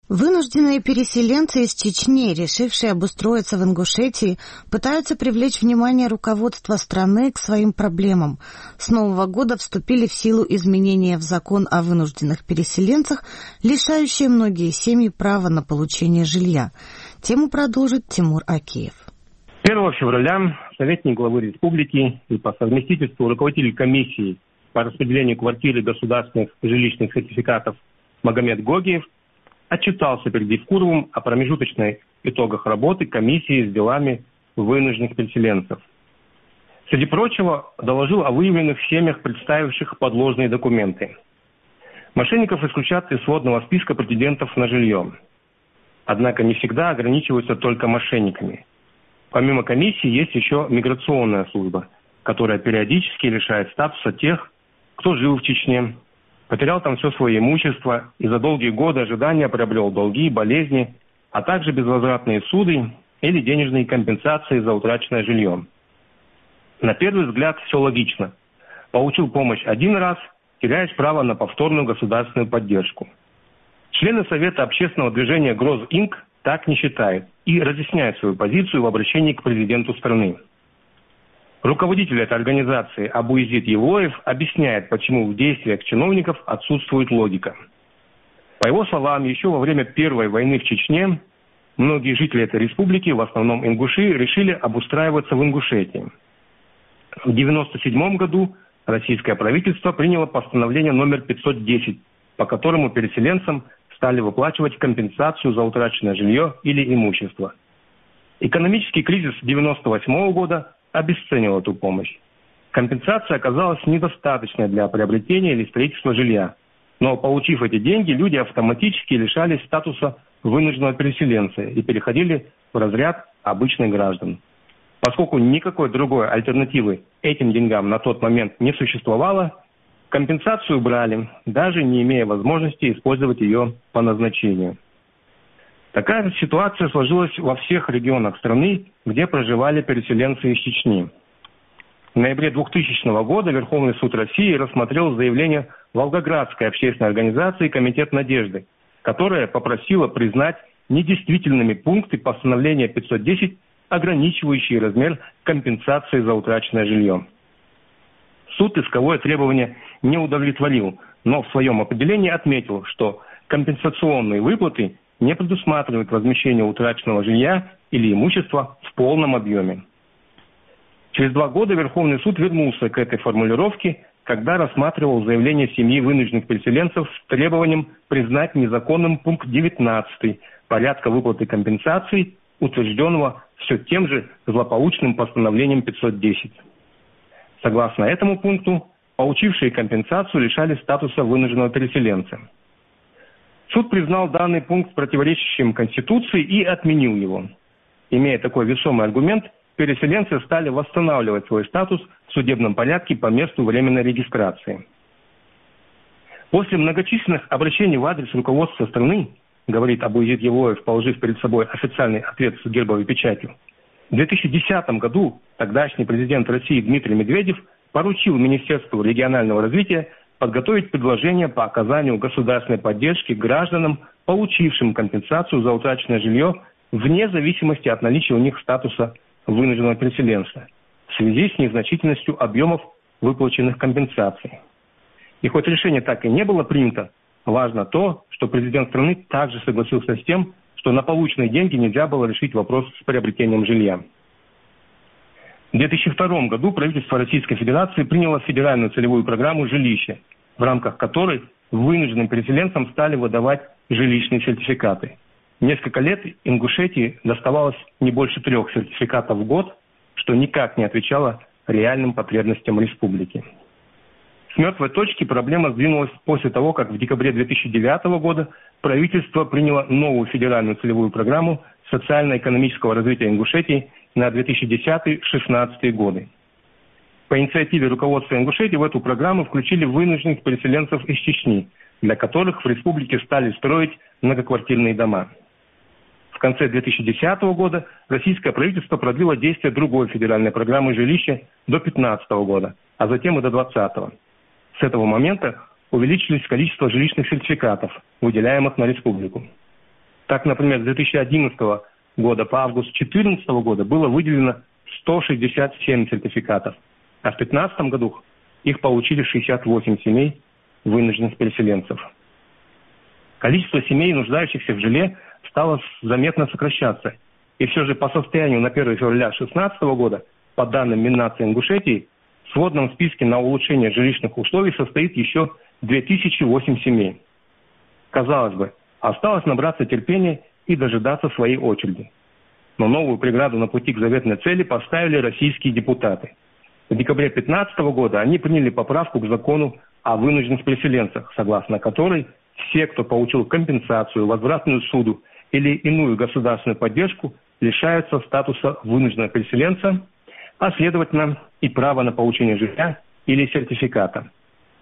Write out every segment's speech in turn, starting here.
Вынужденные переселенцы из Чечни, решившие обустроиться в Ингушетии, пытаются привлечь внимание руководства страны к своим проблемам. С Нового года вступили в силу изменения в закон о вынужденных переселенцах, лишающие многие семьи права на получение жилья. Тему продолжит Тимур Акиев. 1 февраля советник главы республики и по совместительству руководитель комиссии по распределению квартир и государственных жилищных сертификатов Магомед Гогиев отчитался перед Евкуровым о промежуточных итогах работы комиссии с делами вынужденных переселенцев. Среди прочего, доложил о выявленных семьях, представивших подложные документы. Мошенников исключат из сводного списка претендентов на жилье. Однако не всегда ограничиваются только мошенниками. Помимо комиссии есть еще миграционная служба, которая периодически лишает статуса тех, кто жил в Чечне, потерял там все свое имущество и за долгие годы ожидания приобрел долги, болезни, а также безвозвратные суды или денежные компенсации за утраченное жилье. На первый взгляд все логично. Получил помощь один раз, теряешь право на повторную государственную поддержку. Члены Совета общественного движения «Гроз-Инк» так не считают и разъясняют свою позицию в обращении к президенту страны. Руководитель этой организации Абуизид Евлоев объясняет, почему в действиях чиновников отсутствует логика. По его словам, еще во время Первой войны в Чечне многие жители этой республики, в основном ингуши, решили обустраиваться в Ингушетии. В 1997 году российское правительство приняло постановление номер 510, по которому переселенцам стали выплачивать компенсацию за утраченное жилье или имущество. Экономический кризис 1998 года обесценил эту помощь. Компенсация оказалась недостаточной для приобретения или строительства жилья. Но, получив эти деньги, люди автоматически лишались статуса вынужденного переселенца и переходили в разряд обычных граждан. Поскольку никакой другой альтернативы этим деньгам на тот момент не существовало, компенсацию брали, даже не имея возможности использовать ее по назначению. Такая ситуация сложилась во всех регионах страны, где проживали переселенцы из Чечни. В ноябре 2000 года Верховный суд России рассмотрел заявление Волгоградской общественной организации «Комитет Надежды», которая попросила признать недействительными пункты постановления 510, ограничивающие размер компенсации за утраченное жилье. Суд исковое требование не удовлетворил, но в своем определении отметил, что компенсационные выплаты не предусматривают возмещение утраченного жилья или имущества в полном объеме. Через 2 года Верховный суд вернулся к этой формулировке, когда рассматривал заявление семьи вынужденных переселенцев с требованием признать незаконным пункт 19 порядка выплаты компенсаций, утвержденного все тем же злополучным постановлением 510. Согласно этому пункту, получившие компенсацию лишались статуса вынужденного переселенца. Суд признал данный пункт противоречащим Конституции и отменил его. Имея такой весомый аргумент, переселенцы стали восстанавливать свой статус в судебном порядке по месту временной регистрации. После многочисленных обращений в адрес руководства страны, говорит Абуизид Евлоев, положив перед собой официальный ответ с гербовой печатью, в 2010 году тогдашний президент России Дмитрий Медведев поручил Министерству регионального развития подготовить предложение по оказанию государственной поддержки гражданам, получившим компенсацию за утраченное жилье, вне зависимости от наличия у них статуса вынужденного переселенца, в связи с незначительностью объемов выплаченных компенсаций. И хоть решение так и не было принято, важно то, что президент страны также согласился с тем, что на полученные деньги нельзя было решить вопрос с приобретением жилья. В 2002 году правительство Российской Федерации приняло федеральную целевую программу «Жилище», в рамках которой вынужденным переселенцам стали выдавать жилищные сертификаты. Несколько лет Ингушетии доставалось не больше 3 сертификатов в год, что никак не отвечало реальным потребностям республики. С мертвой точки проблема сдвинулась после того, как в декабре 2009 года правительство приняло новую федеральную целевую программу социально-экономического развития Ингушетии на 2010-2016 годы. По инициативе руководства Ингушетии в эту программу включили вынужденных переселенцев из Чечни, для которых в республике стали строить многоквартирные дома. В конце 2010 года российское правительство продлило действие другой федеральной программы жилища до 2015 года, а затем и до 2020. С этого момента увеличилось количество жилищных сертификатов, выделяемых на республику. Так, например, с 2011 года по август 2014 года было выделено 167 сертификатов, а в 2015 году их получили 68 семей вынужденных переселенцев. Количество семей, нуждающихся в жилье, стало заметно сокращаться. И все же по состоянию на 1 февраля 2016 года, по данным Миннации Ингушетии, в сводном списке на улучшение жилищных условий состоит еще 2008 семей. Казалось бы, осталось набраться терпения и дожидаться своей очереди. Но новую преграду на пути к заветной цели поставили российские депутаты. В декабре 2015 года они приняли поправку к закону о вынужденных переселенцах, согласно которой все, кто получил компенсацию, возвратную суду или иную государственную поддержку, лишаются статуса вынужденного переселенца, а следовательно и права на получение жилья или сертификата.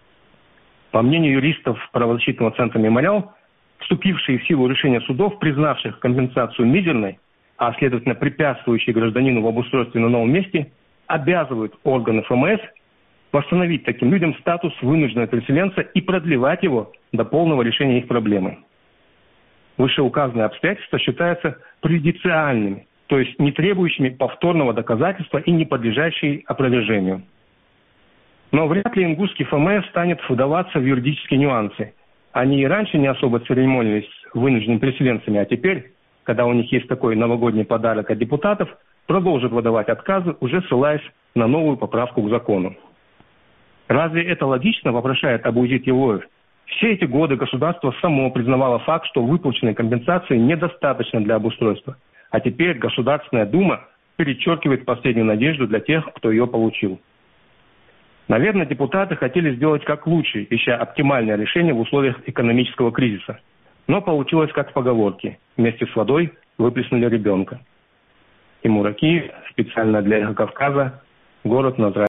По мнению юристов правозащитного центра «Мемориал», вступившие в силу решения судов, признавших компенсацию мизерной, а следовательно препятствующие гражданину в обустройстве на новом месте, обязывают органы ФМС восстановить таким людям статус вынужденного переселенца и продлевать его до полного решения их проблемы. Вышеуказанные обстоятельства считаются преюдициальными, то есть не требующими повторного доказательства и не подлежащие опровержению. Но вряд ли ингушский ФМС станет вдаваться в юридические нюансы. Они и раньше не особо церемонились вынужденными переселенцами, а теперь, когда у них есть такой новогодний подарок от депутатов, продолжат выдавать отказы, уже ссылаясь на новую поправку к закону. Разве это логично, вопрошает Абуизит Елоев? Все эти годы государство само признавало факт, что выплаченной компенсации недостаточно для обустройства. А теперь Государственная Дума перечеркивает последнюю надежду для тех, кто ее получил. Наверное, депутаты хотели сделать как лучше, ища оптимальное решение в условиях экономического кризиса. Но получилось как в поговорке: вместе с водой выплеснули ребенка. Тимур Акиев, специально для «Эхо Кавказа», город Назрань.